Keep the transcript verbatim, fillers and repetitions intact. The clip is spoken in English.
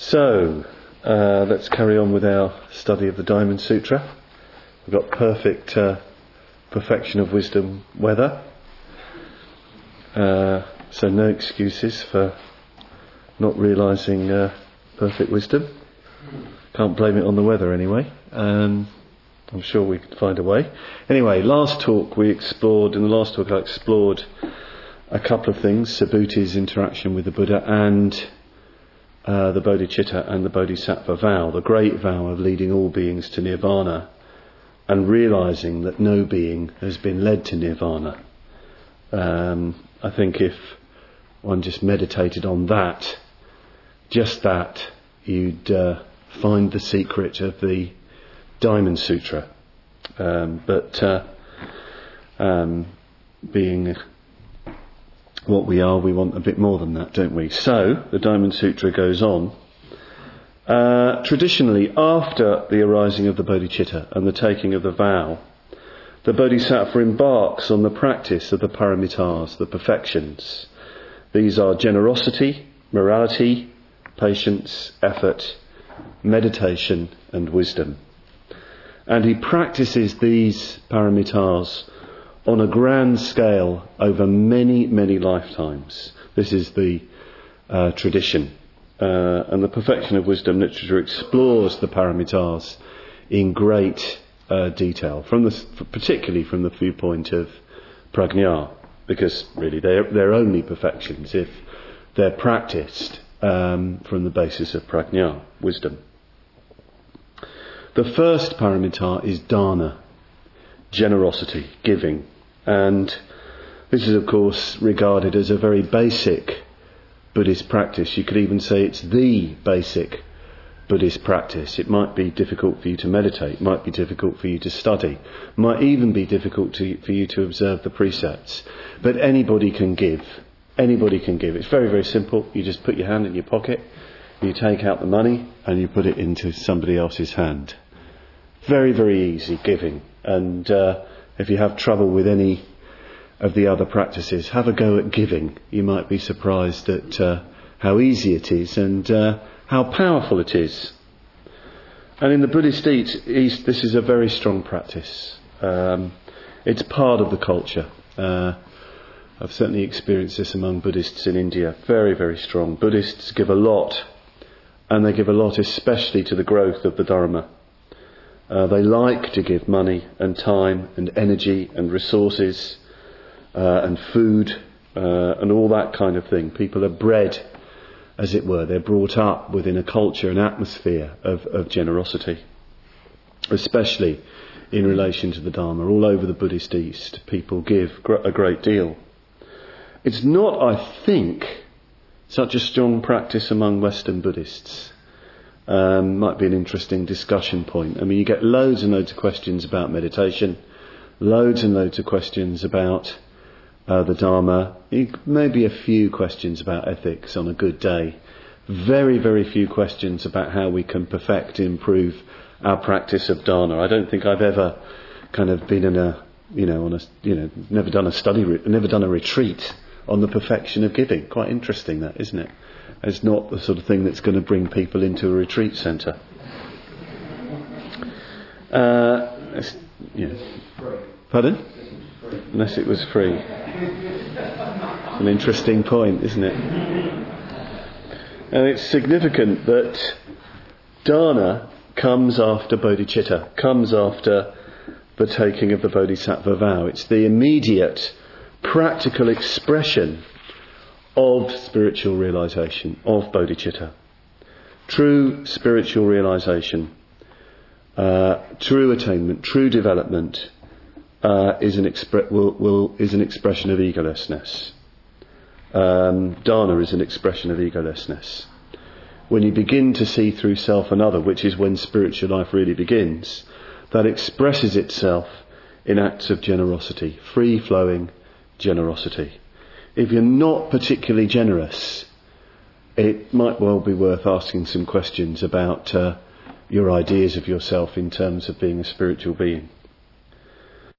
So, uh, let's carry on with our study of the Diamond Sutra. We've got perfect uh, perfection of wisdom weather. Uh, so no excuses for not realising uh, perfect wisdom. Can't blame it on the weather anyway. Um, I'm sure we could find a way. Anyway, last talk we explored, in the last talk I explored a couple of things: Subhuti's interaction with the Buddha and uh, the bodhicitta and the bodhisattva vow, the great vow of leading all beings to nirvana and realising that no being has been led to nirvana. Um, I think if one just meditated on that, just that, you'd uh, find the secret of the Diamond Sutra. Um, but uh, um, being what we are, we want a bit more than that, don't we? So, the Diamond Sutra goes on. Uh, traditionally, after the arising of the bodhicitta and the taking of the vow, the bodhisattva embarks on the practice of the paramitas, the perfections. These are generosity, morality, patience, effort, meditation and wisdom. And he practices these paramitas on a grand scale over many, many lifetimes. This is the uh, tradition. Uh, and the perfection of wisdom literature explores the paramitas in great uh, detail, from the, particularly from the viewpoint of prajna, because really they're, they're only perfections if they're practiced um, from the basis of prajna, wisdom. The first paramita is dana, generosity, giving. And this is, of course, regarded as a very basic Buddhist practice. You could even say it's the basic Buddhist practice. It might be difficult for you to meditate, it might be difficult for you to study, it might even be difficult to, for you to observe the precepts. But anybody can give. Anybody can give. It's very, very simple. You just put your hand in your pocket, you take out the money, and you put it into somebody else's hand. Very, very easy giving. And uh, if you have trouble with any of the other practices, have a go at giving. You might be surprised at uh, how easy it is and uh, how powerful it is. And in the Buddhist East, this is a very strong practice. Um, it's part of the culture. Uh, I've certainly experienced this among Buddhists in India. Very, very strong. Buddhists give a lot, and they give a lot especially to the growth of the Dharma. Uh, they like to give money and time and energy and resources uh, and food uh, and all that kind of thing. People are bred, as it were. They're brought up within a culture, an atmosphere of, of generosity, especially in relation to the Dharma. All over the Buddhist East, people give gr- a great deal. It's not, I think, such a strong practice among Western Buddhists. Um, might be an interesting discussion point. I mean, you get loads and loads of questions about meditation, loads and loads of questions about uh, the Dharma, maybe a few questions about ethics on a good day. Very, very few questions about how we can perfect, improve our practice of dana. I don't think I've ever kind of been in a, you know, on a, you know, never done a study, re- never done a retreat on the perfection of giving. Quite interesting, that, isn't it? It's not the sort of thing that's going to bring people into a retreat centre. Uh, yeah. Pardon? Unless it was free. An interesting point, isn't it? And it's significant that dana comes after bodhicitta, comes after the taking of the bodhisattva vow. It's the immediate, practical expression of spiritual realisation, of bodhicitta. True spiritual realisation, uh, true attainment, true development uh, is an expre- will, will, is an expression of egolessness. Um, dana is an expression of egolessness. When you begin to see through self and other, which is when spiritual life really begins, that expresses itself in acts of generosity, free-flowing generosity. If you're not particularly generous, it might well be worth asking some questions about uh, your ideas of yourself in terms of being a spiritual being.